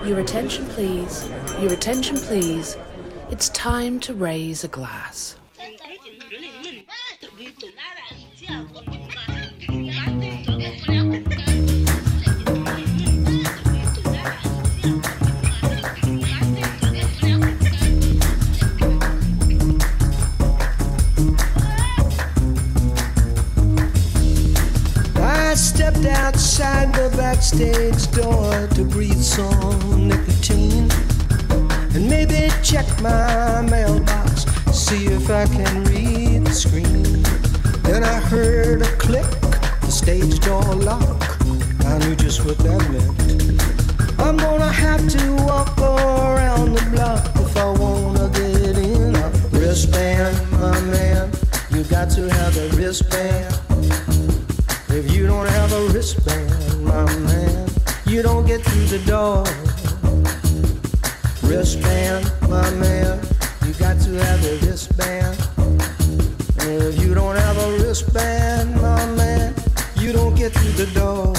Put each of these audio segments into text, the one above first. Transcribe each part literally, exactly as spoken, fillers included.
Your attention, please. Your attention, please. It's time to raise a glass. I stepped outside the backstage door to breathe some nicotine and maybe check my mailbox, see if I can read the screen. Then I heard a click, the stage door lock. I knew just what that meant. I'm gonna have to walk around the block if I wanna get in. A wristband, my man, you got to have a wristband. If you don't have a wristband, my man, you don't get through the door. Wristband, my man, you got to have a wristband. And if you don't have a wristband, my man, you don't get through the door.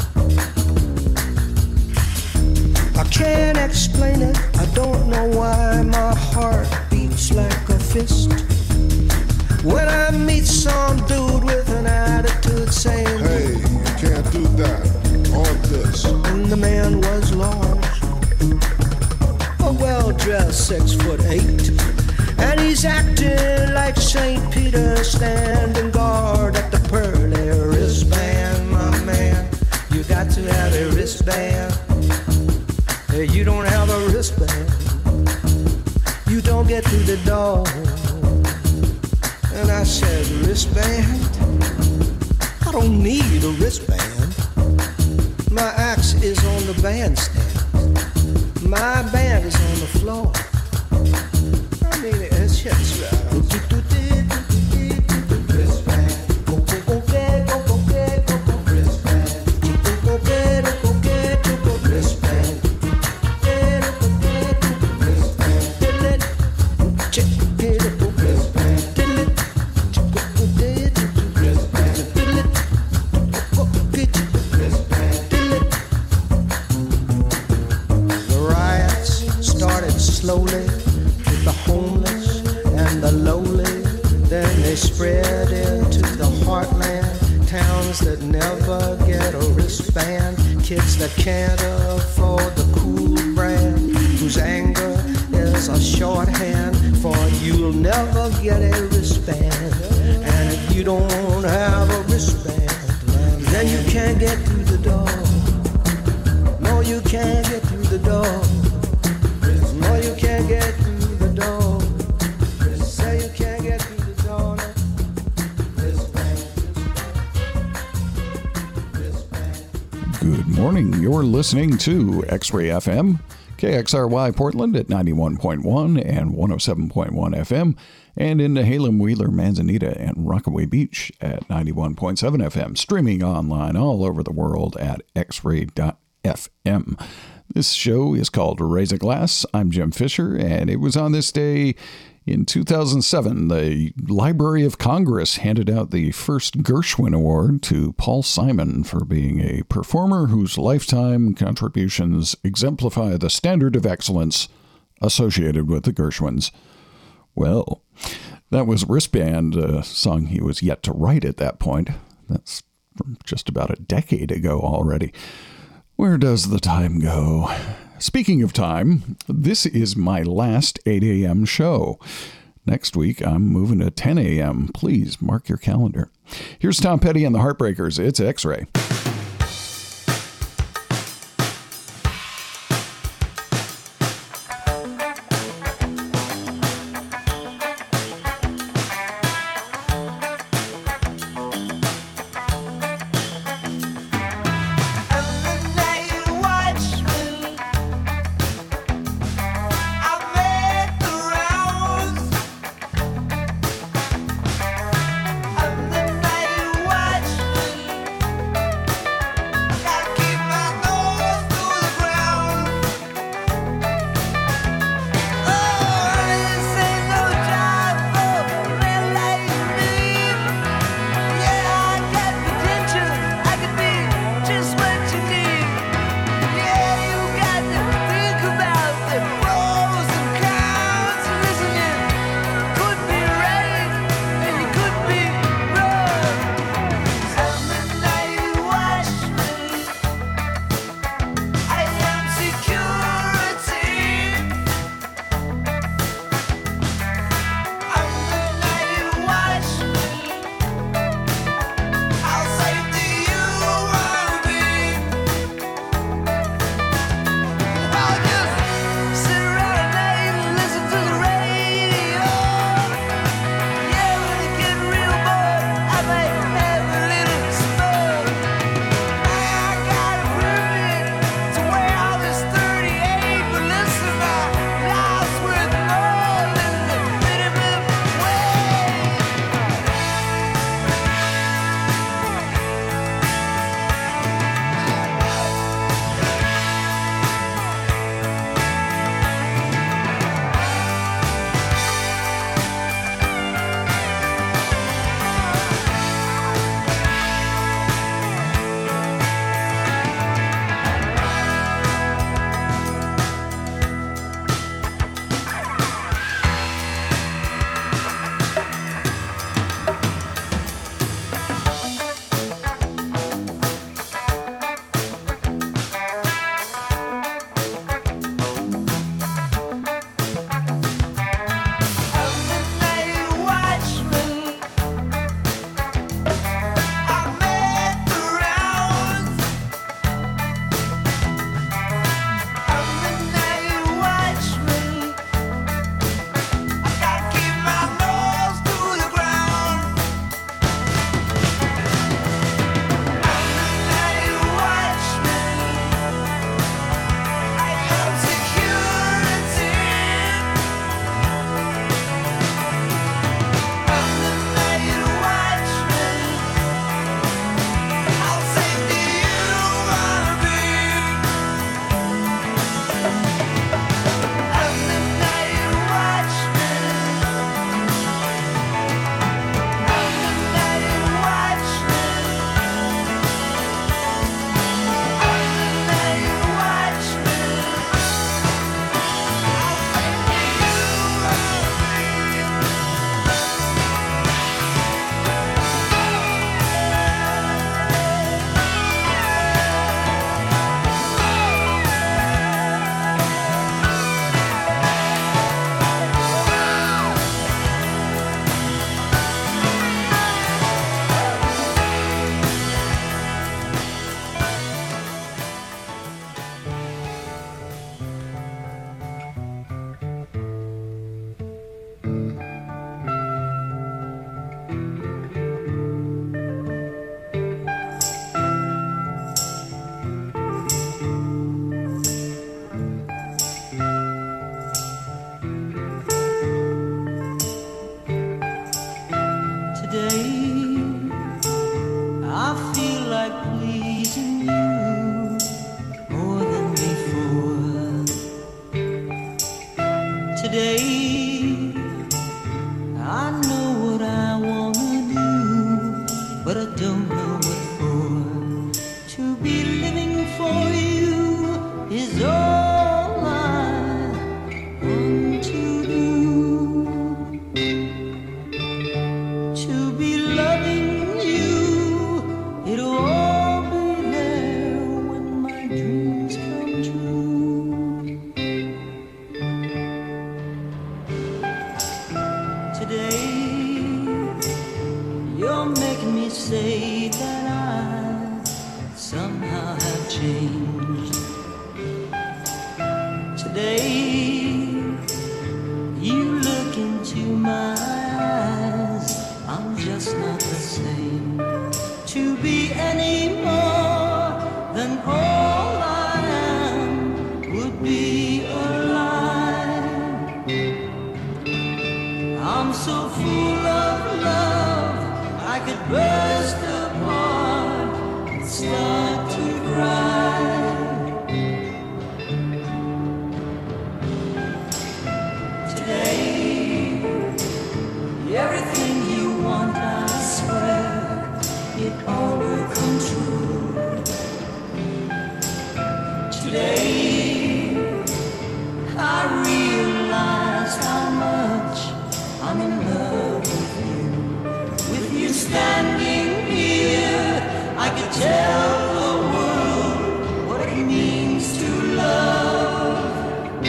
I can't explain it, I don't know why my heart beats like a fist when I meet some dude with an attitude saying, hey, you can't do that, on this. And the man was large, a well-dressed six foot eight, and he's acting like Saint Peter standing guard at the pearly wristband. My man, you got to have a wristband. Hey, you don't have a wristband, you don't get through the door. And I said, wristband? I don't need a wristband. My axe is on the bandstand. My band is on the floor. I mean, it's just right. Slowly with the homeless and the lowly, then they spread into the heartland, towns that never get a wristband, kids that can't afford the cool brand, whose anger is a shorthand for you'll never get a wristband. And if you don't have a wristband, then you can't get through the door. No, you can't get through the door. No, you can't get through the door. Say you can't get through the door. Good morning. You're listening to X-Ray F M, K X R Y Portland at ninety-one point one and one oh seven point one F M, and in Halem, Wheeler, Manzanita, and Rockaway Beach at ninety-one point seven F M, streaming online all over the world at x ray dot f m. This show is called Raise a Glass. I'm Jim Fisher, and it was on this day in two thousand seven, the Library of Congress handed out the first Gershwin Award to Paul Simon for being a performer whose lifetime contributions exemplify the standard of excellence associated with the Gershwins. Well, that was Wristband, a song he was yet to write at that point. That's from just about a decade ago already. Where does the time go? Speaking of time, this is my last eight a.m. show. Next week, I'm moving to ten a.m. Please mark your calendar. Here's Tom Petty and the Heartbreakers. It's X-Ray. Watch me. Today, you look into my eyes, I'm just not the same. To be any more than all I am would be a lie. I'm so full of love, I could burst apart and start to cry. Everything you want, I swear, it all will come true. Today, I realize how much I'm in love with you. With you standing here, I could tell the world what it means to love.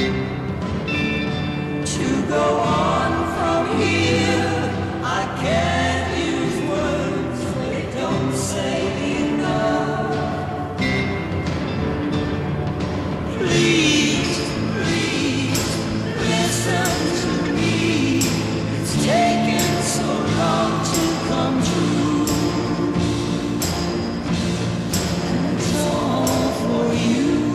To go on from here, I can't use words, they don't say enough. Please, please, listen to me. It's taken so long to come true. And it's all for you.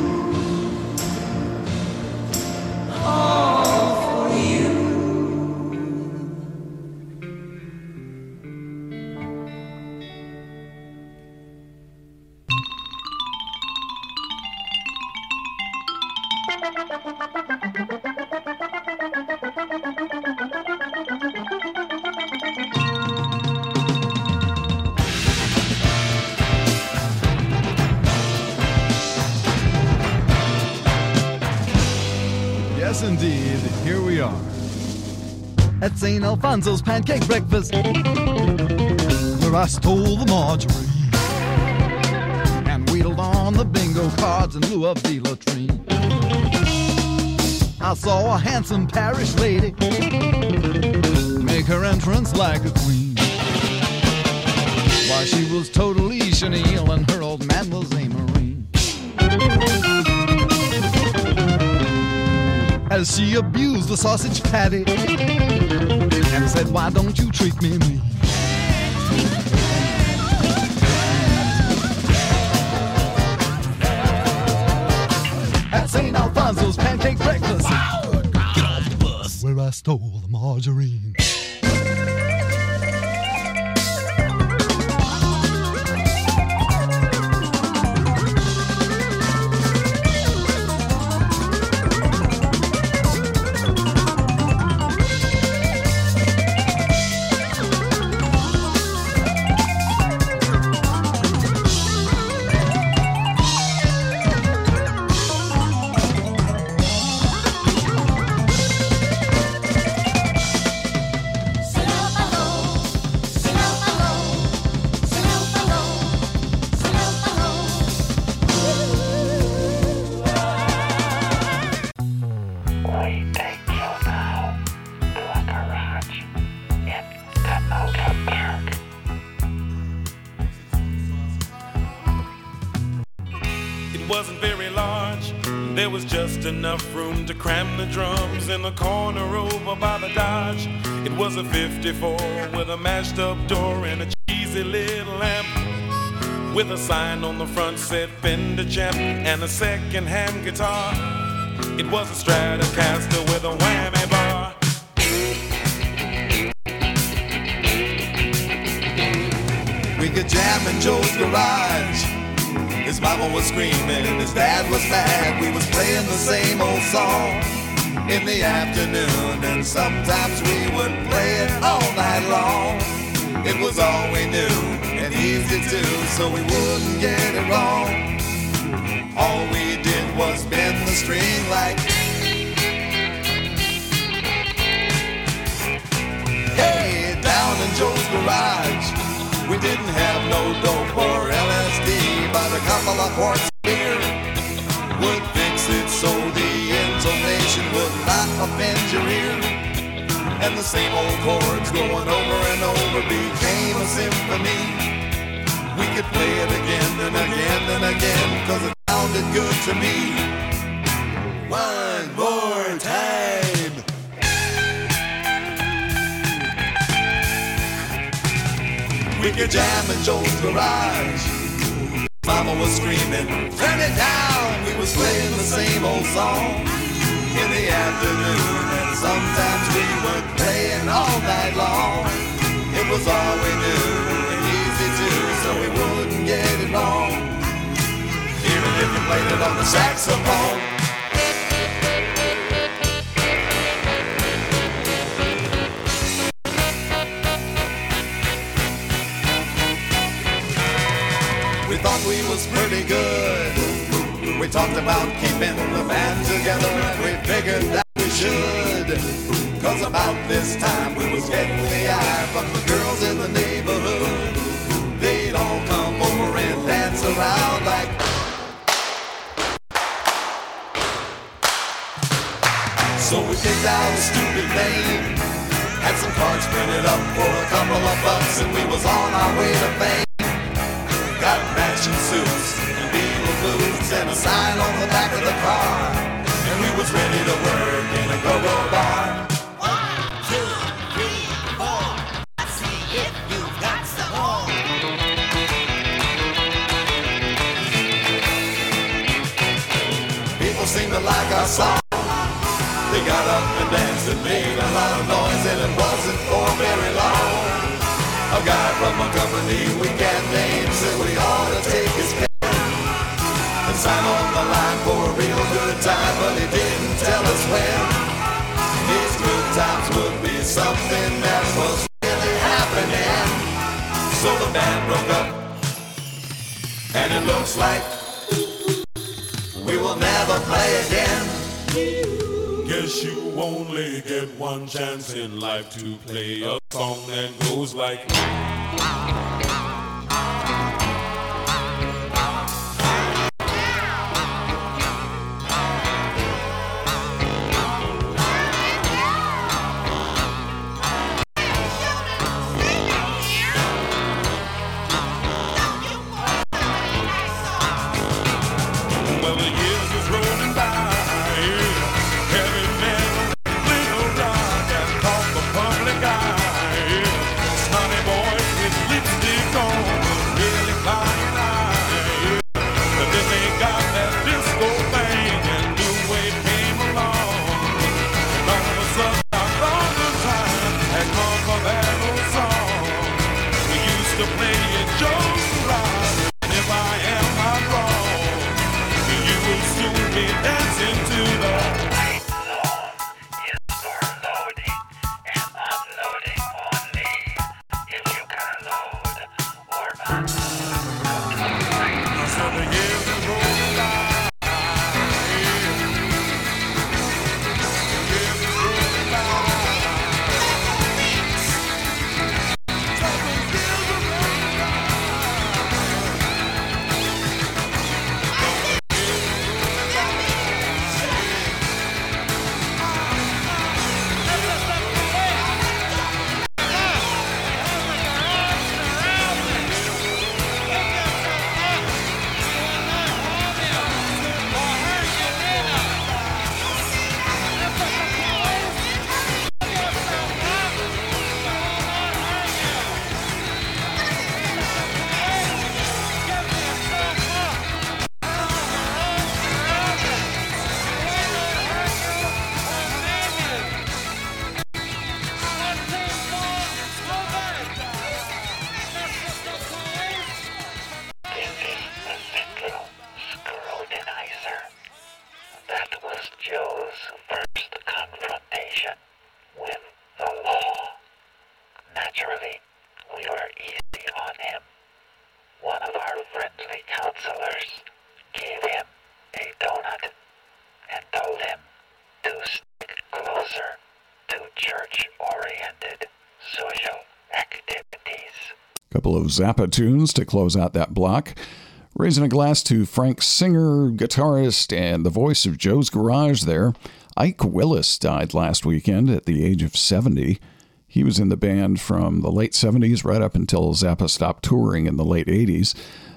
All for you. Yes, indeed, here we are. At Saint Alfonso's Pancake Breakfast, where I stole the margarine and wheedled on the bingo cards in lieu of the latrine. I saw a handsome parish lady make her entrance like a queen, while she was totally chenille and her old man was a Marine. As she abused the sausage patty and said, why don't you treat me mean? At Saint Alfonso's Pancake Breakfast, get off the bus, where I stole the margarine. Enough room to cram the drums in the corner over by the Dodge. It was a fifty-four with a mashed up door and a cheesy little lamp, with a sign on the front said Fender Champ and a second hand guitar. It was a Stratocaster with a whammy bar. We could jam in Joe's garage. His mama was screaming, his dad was mad. We was playing the same old song in the afternoon, and sometimes we would play it all night long. It was all we knew and easy to, so we wouldn't get it wrong. All we did was bend the string like, hey, down in Joe's garage. We didn't have no dope or L S D, but a couple of quarts of beer would fix it so the intonation would not offend your ear. And the same old chords going over and over became a symphony. We could play it again and again and again, cause it sounded good to me. One. one more time. We could jam in Joe's garage. Mama was screaming, turn it down. We was playing the same old song in the afternoon, and sometimes we were playing all night long. It was all we knew, and easy too, so we wouldn't get it wrong, even if you played it on the saxophone. We thought we was pretty good. We talked about keeping the band together, and we figured that we should. Cause about this time we was getting the eye from the girls in the neighborhood. They'd all come over and dance around like. So we picked out a stupid name, had some cards printed up for a couple of bucks, and we was on our way to fame. Got matching suits and beetle boots and a sign on the back of the car, and we was ready to work in a go-go bar. One, two, three, four. Let's see if you've got some more. People seemed to like our song. They got up and danced and made a lot of noise, and it wasn't for very long. A guy from a company we can't name said we ought to take his pen and sign on the line for a real good time, but he didn't tell us when. These good times would be something that was really happening. So the band broke up, and it looks like we will never play again. Guess you only get one chance in life to play a song that goes like. Well, the years is rolling by. Heavy metal, little rock, and caught the public eye. Snotty boys with lipstick on, really flying high. But then they got that disco thing, and new wave came along. And all of a sudden, I thought the time had come for that old song. We used to play it Joe's Garage, and if I am not wrong, you will soon be dancing to the. Couple of Zappa tunes to close out that block. Raising a glass to Frank Singer, guitarist, and the voice of Joe's Garage there. Ike Willis died last weekend at the age of seventy. He was in the band from the late seventies right up until Zappa stopped touring in the late eighties.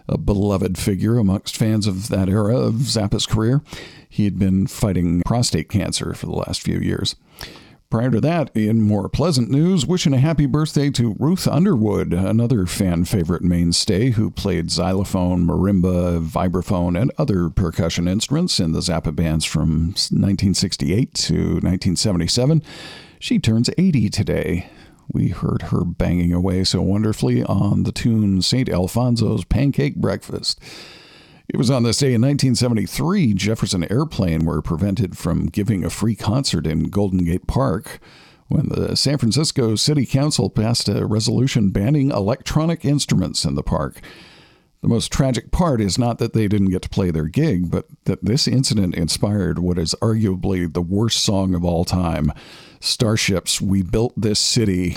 a beloved figure amongst fans of that era of Zappa's career. He had been fighting prostate cancer for the last few years. Prior to that, in more pleasant news, wishing a happy birthday to Ruth Underwood, another fan favorite mainstay who played xylophone, marimba, vibraphone, and other percussion instruments in the Zappa bands from nineteen sixty-eight to nineteen seventy-seven. She turns eighty today. We heard her banging away so wonderfully on the tune Saint Alfonso's Pancake Breakfast. It was on this day in nineteen seventy-three, Jefferson Airplane were prevented from giving a free concert in Golden Gate Park when the San Francisco City Council passed a resolution banning electronic instruments in the park. The most tragic part is not that they didn't get to play their gig, but that this incident inspired what is arguably the worst song of all time, Starship's We Built This City.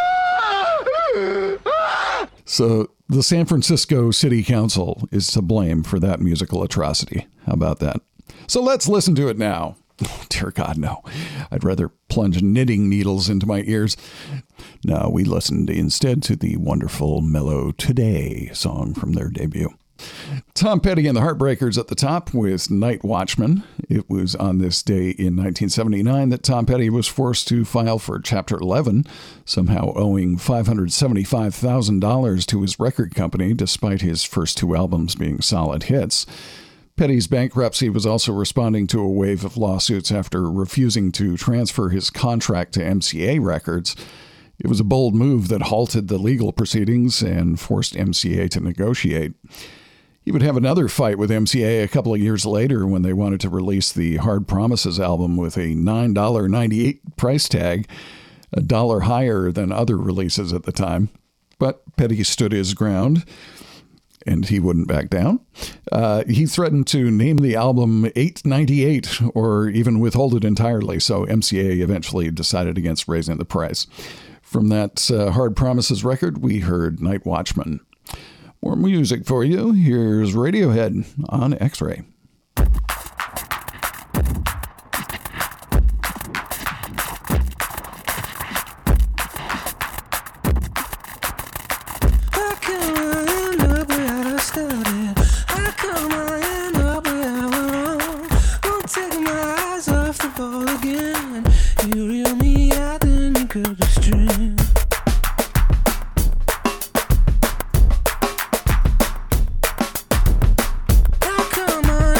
So the San Francisco City Council is to blame for that musical atrocity. How about that? So let's listen to it now. Oh, dear God, no. I'd rather plunge knitting needles into my ears. No, we listened instead to the wonderful Mellow Today song from their debut. Tom Petty and the Heartbreakers at the top with Night Watchman. It was on this day in nineteen seventy-nine that Tom Petty was forced to file for Chapter eleven, somehow owing five hundred seventy-five thousand dollars to his record company, despite his first two albums being solid hits. Petty's bankruptcy was also responding to a wave of lawsuits after refusing to transfer his contract to M C A Records. It was a bold move that halted the legal proceedings and forced M C A to negotiate. He would have another fight with M C A a couple of years later when they wanted to release the Hard Promises album with a nine dollars and ninety-eight cents price tag, a dollar higher than other releases at the time. But Petty stood his ground, and he wouldn't back down. Uh, he threatened to name the album eight ninety-eight or even withhold it entirely, so M C A eventually decided against raising the price. From that uh, Hard Promises record, we heard Night Watchman. More music for you. Here's Radiohead on X-Ray. Come on.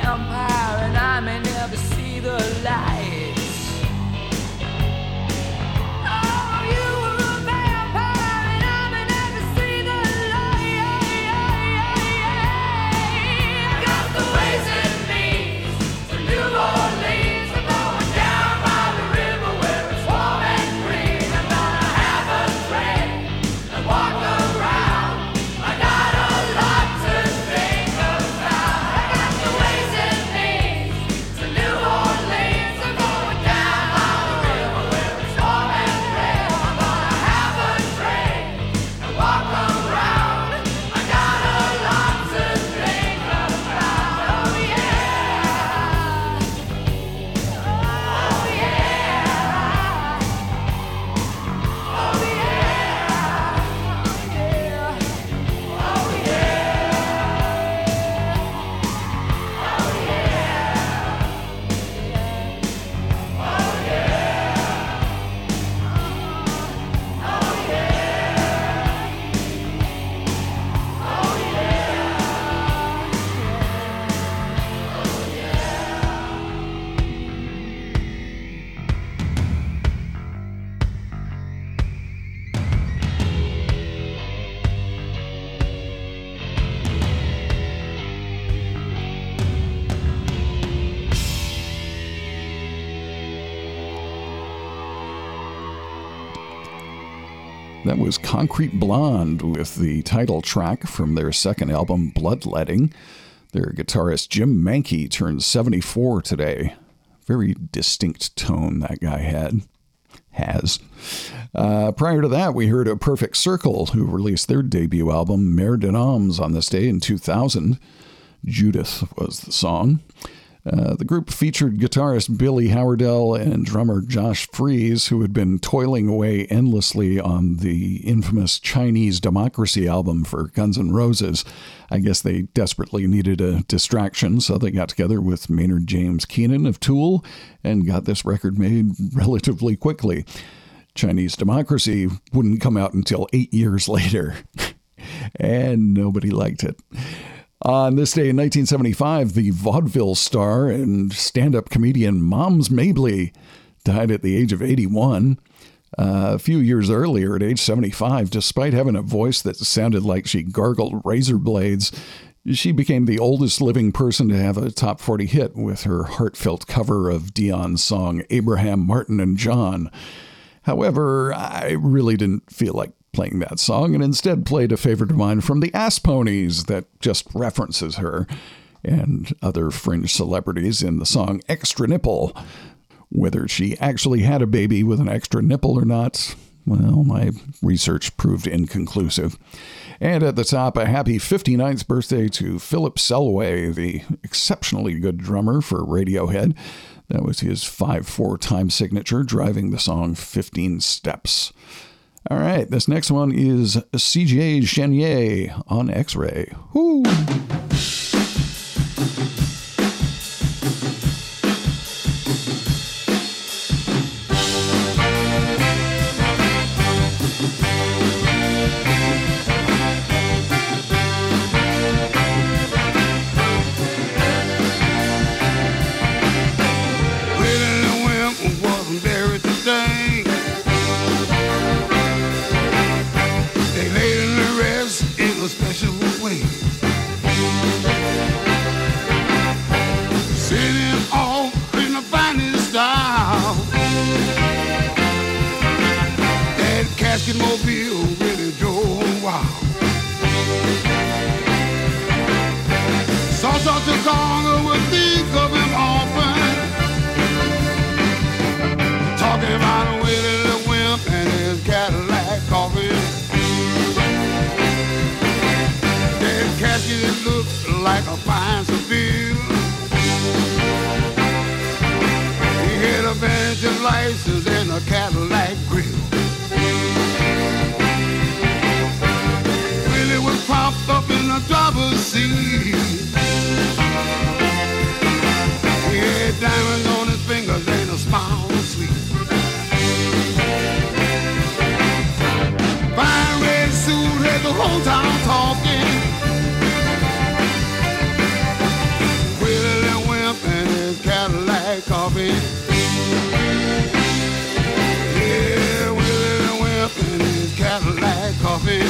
vampire and I may never see the light. That was Concrete Blonde with the title track from their second album, Bloodletting. Their guitarist Jim Mankey turned seventy-four today. Very distinct tone that guy had. Has. Uh, prior to that, we heard A Perfect Circle, who released their debut album, Mère de Noms, on this day in two thousand. Judith was the song. Uh, the group featured guitarist Billy Howerdel and drummer Josh Freese, who had been toiling away endlessly on the infamous Chinese Democracy album for Guns N' Roses. I guess they desperately needed a distraction, so they got together with Maynard James Keenan of Tool and got this record made relatively quickly. Chinese Democracy wouldn't come out until eight years later, and nobody liked it. On this day in nineteen seventy-five, the vaudeville star and stand-up comedian Moms Mabley died at the age of eighty-one. Uh, a few years earlier, at age seventy-five, despite having a voice that sounded like she gargled razor blades, she became the oldest living person to have a top forty hit with her heartfelt cover of Dion's song Abraham, Martin, and John. However, I really didn't feel like playing that song and instead played a favorite of mine from the Ass Ponies that just references her and other fringe celebrities in the song Extra Nipple. Whether she actually had a baby with an extra nipple or not, well, my research proved inconclusive. And at the top, a happy fifty-ninth birthday to Philip Selway, the exceptionally good drummer for Radiohead. That was his five four time signature, driving the song fifteen Steps. All right, this next one is C J Chenier on X-Ray. Woo! Mobile really drove wild. Saw such a Congo would think of him often, talking about a Willie the Wimp and his Cadillac coffee. That casket looked like a fine Seville. He had a bench of license and a Cadillac grill. Propped up in the driver's seat. He had diamonds on his fingers and a smile was sweet. Fine red suit had the whole town talking. Willie coffee. Yeah, Willie Wimp and his Cadillac coffee.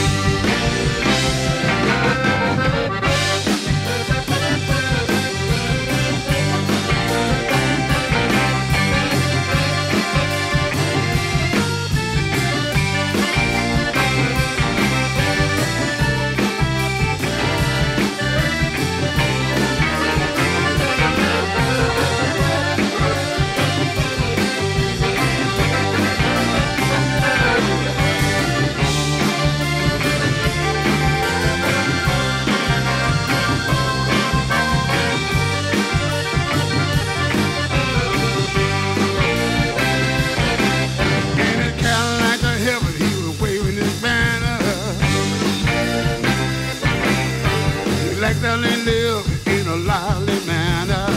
They live in a lively manner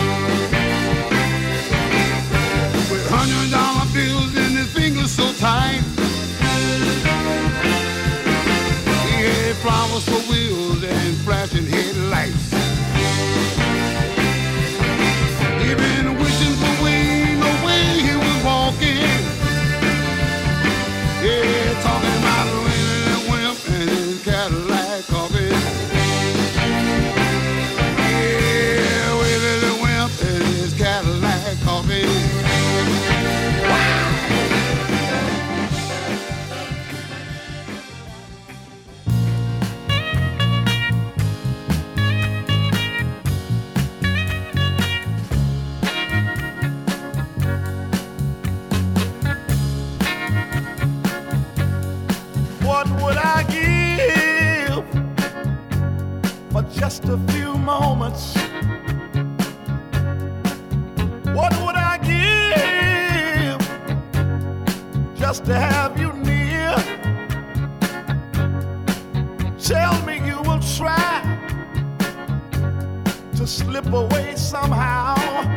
with hundred dollar bills and his fingers so tight. He had flowers for wheels and flashing headlights. He been wishing for Wayne the way he was walking. Yeah, talking about Willie Wimp and his Cadillac coffee. What would I give for just a few moments? What would I give just to have you near? Tell me you will try to slip away somehow.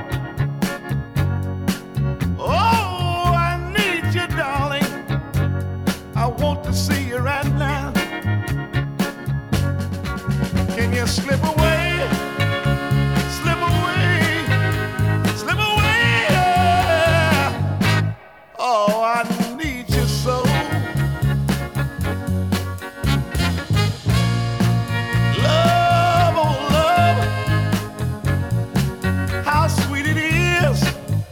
Oh, I need you, darling. I want to see you right now. Can you slip away? Slip away. Slip away. Yeah. Oh, I need you so. Love, oh love, how sweet it is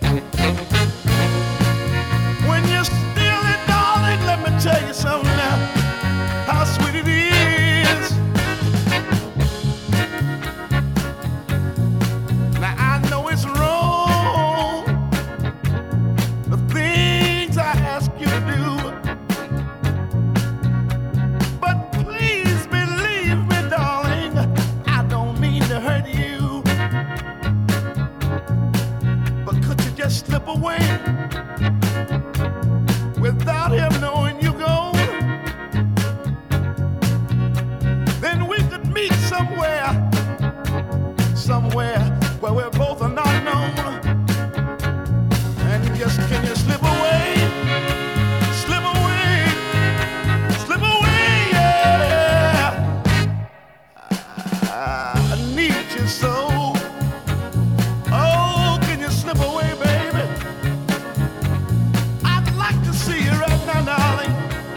when you're still it, darling. Let me tell you something now, how sweet it is. Now I know it's wrong, the things I ask you to do, but please believe me, darling, I don't mean to hurt you. But could you just slip away without him knowing you gone? Then we could meet somewhere, somewhere where we're both are not known. And just can you slip away, slip away, slip away, yeah. I, I need you so. Oh, can you slip away, baby? I'd like to see you right now, darling.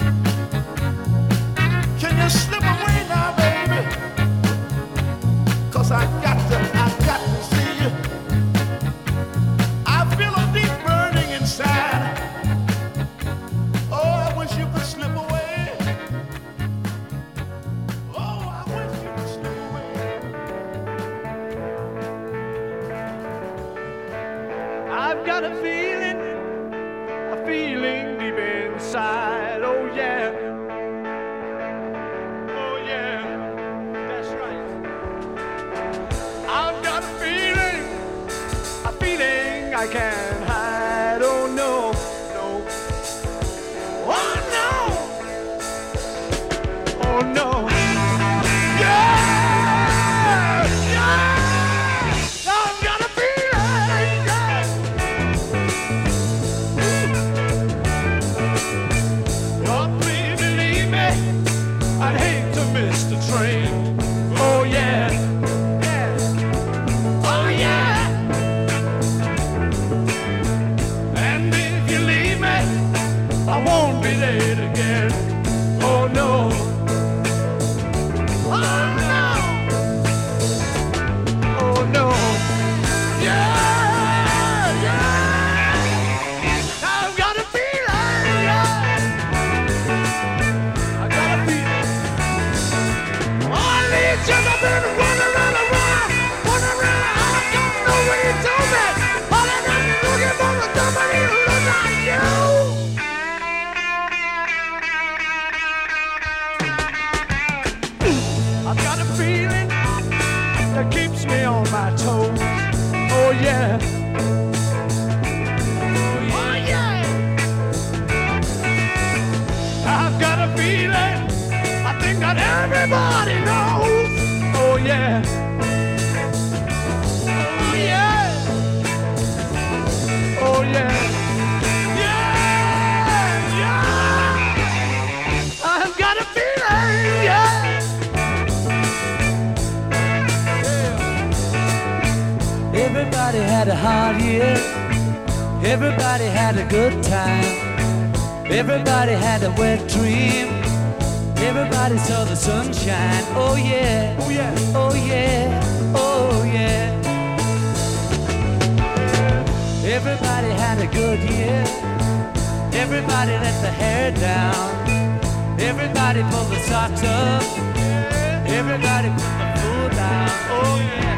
Can you slip away now, baby? 'Cause I got to, I got to see you. I feel a deep burning inside. Oh, I wish you could slip away. Oh, I wish you could slip away. I've got a feeling, a feeling deep inside. Oh yeah. Oh yeah. That's right. I've got a feeling, a feeling I can't hide. Oh no, no. Oh no. Oh no. Yeah, yeah. I've got a feeling, yeah. Oh, please believe me, I'd hate to miss the train. Oh yeah, yeah. Oh yeah. yeah. Oh yeah. I've got a feeling, I think that everybody knows. Oh yeah. Oh yeah. Oh yeah. Yeah, yeah. I've got a feeling, yeah. Everybody had a hard year. Everybody had a good time. Everybody had a wet dream. Everybody saw the sunshine. Oh yeah. Oh yeah. Oh yeah. Oh yeah. Everybody had a good year. Everybody let the hair down. Everybody pulled the socks up. Everybody put the food down. Oh yeah.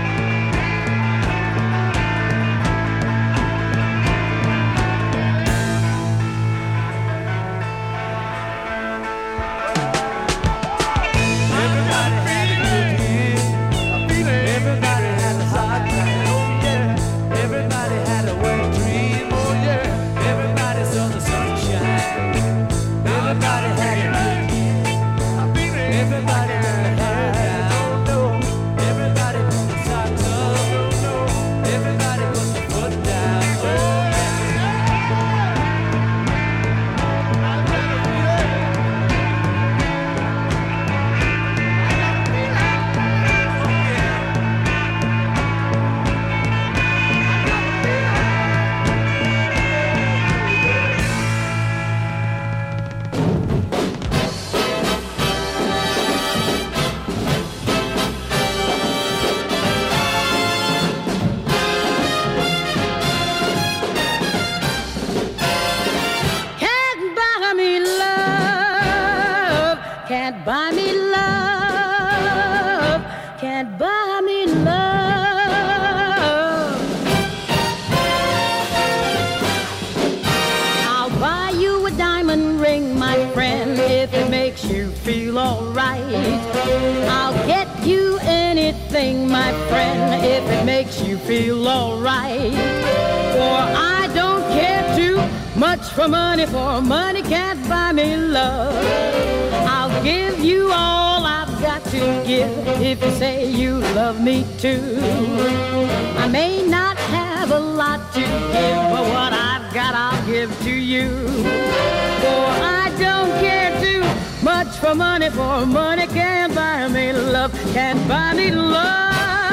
For money, for money can't buy me love. I'll give you all I've got to give if you say you love me too. I may not have a lot to give, but what I've got I'll give to you. For I don't care too much for money, for money can't buy me love, can't buy me love.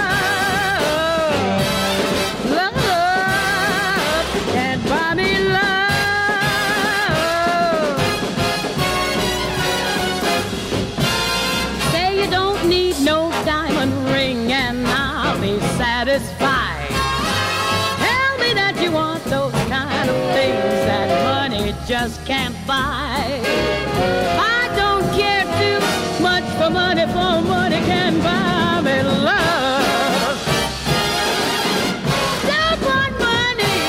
Love can't buy me love. Satisfied. Tell me that you want those kind of things that money just can't buy. I don't care too much for money, for money can buy me love. Don't want money.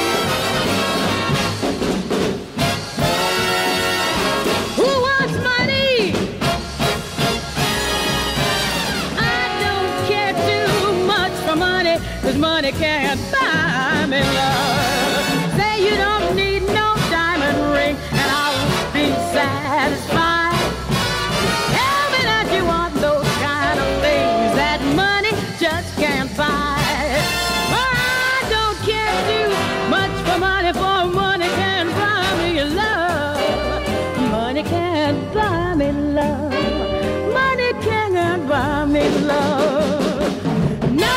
Who wants money? I don't care too much for money, 'cause money can't buy me love. Say you don't need no diamond ring, and I'll be satisfied. Tell me that you want those kind of things that money just can't buy. But I don't care too much for money, for money can't buy me love. Money can't buy me love. Money can't buy me love. No.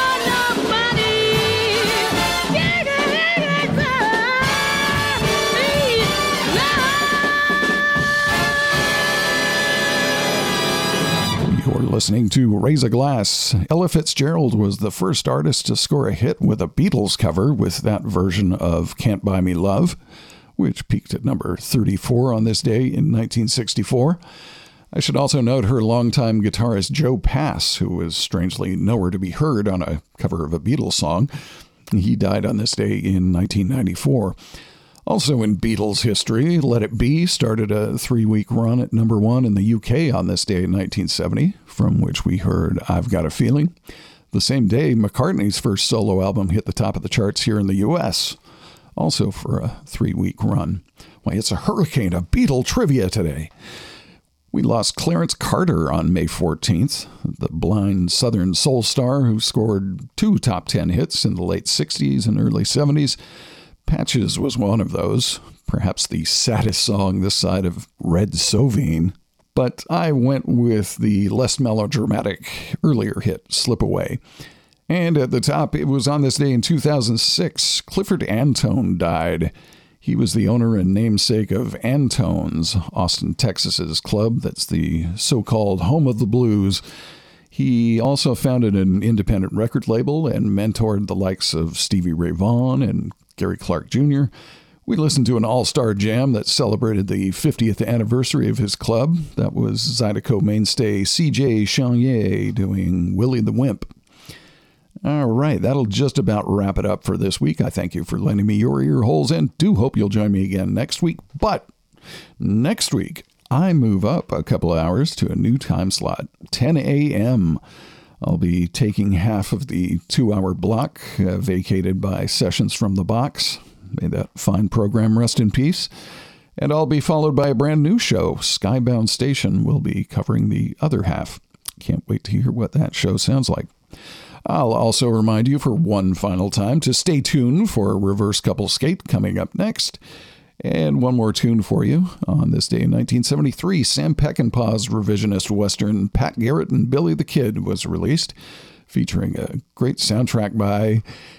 Listening to Raise a Glass. Ella Fitzgerald was the first artist to score a hit with a Beatles cover with that version of Can't Buy Me Love, which peaked at number thirty-four on this day in nineteen sixty-four. I should also note her longtime guitarist Joe Pass, who was strangely nowhere to be heard on a cover of a Beatles song. He died on this day in nineteen ninety-four. Also in Beatles history, Let It Be started a three-week run at number one in the U K on this day in nineteen seventy, from which we heard I've Got a Feeling. The same day, McCartney's first solo album hit the top of the charts here in the U S, also for a three-week run. Why, it's a hurricane of Beatle trivia today. We lost Clarence Carter on May fourteenth, the blind Southern soul star who scored two top ten hits in the late sixties and early seventies. Patches was one of those, perhaps the saddest song this side of Red Sovine. But I went with the less melodramatic earlier hit, Slip Away. And at the top, it was on this day in two thousand six, Clifford Antone died. He was the owner and namesake of Antone's, Austin, Texas's club that's the so-called home of the blues. He also founded an independent record label and mentored the likes of Stevie Ray Vaughan and Gary Clark Junior We listened to an all-star jam that celebrated the fiftieth anniversary of his club. That was Zydeco mainstay C J Chenier doing Willie the Wimp. All right, that'll just about wrap it up for this week. I thank you for lending me your ear holes and do hope you'll join me again next week. But next week, I move up a couple of hours to a new time slot, ten a.m. I'll be taking half of the two-hour block uh, vacated by Sessions from the Box. May that fine program rest in peace. And I'll be followed by a brand new show. Skybound Station will be covering the other half. Can't wait to hear what that show sounds like. I'll also remind you for one final time to stay tuned for Reverse Couple Skate coming up next. And one more tune for you. On this day in nineteen seventy-three, Sam Peckinpah's revisionist western Pat Garrett and Billy the Kid was released, featuring a great soundtrack by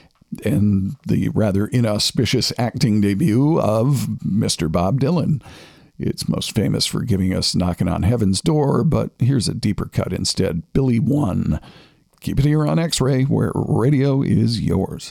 and the rather inauspicious acting debut of Mister Bob Dylan. It's most famous for giving us Knockin' on Heaven's Door, but here's a deeper cut instead, Billy One. Keep it here on X-Ray, where radio is yours.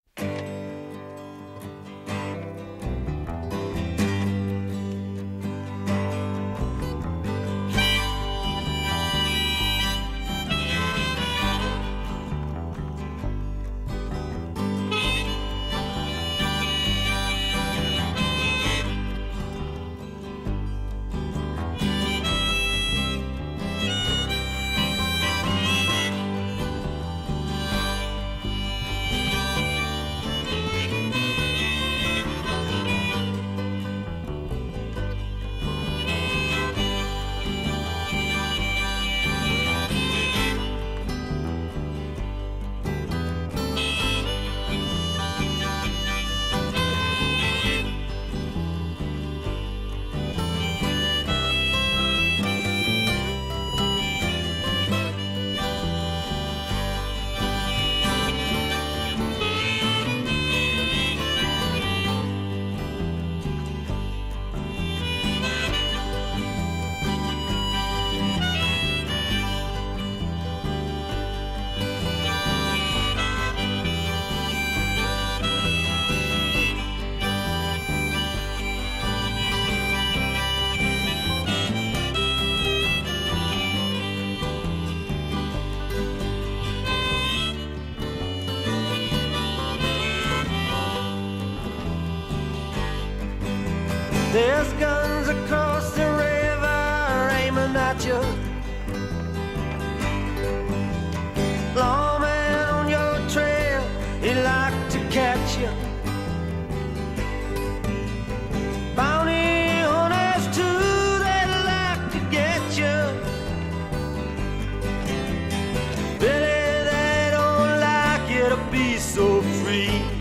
There's guns across the river aiming at you. Lawman on your trail, he'd like to catch you. Bounty hunters too, they'd like to get you. Billy, they don't like you to be so free.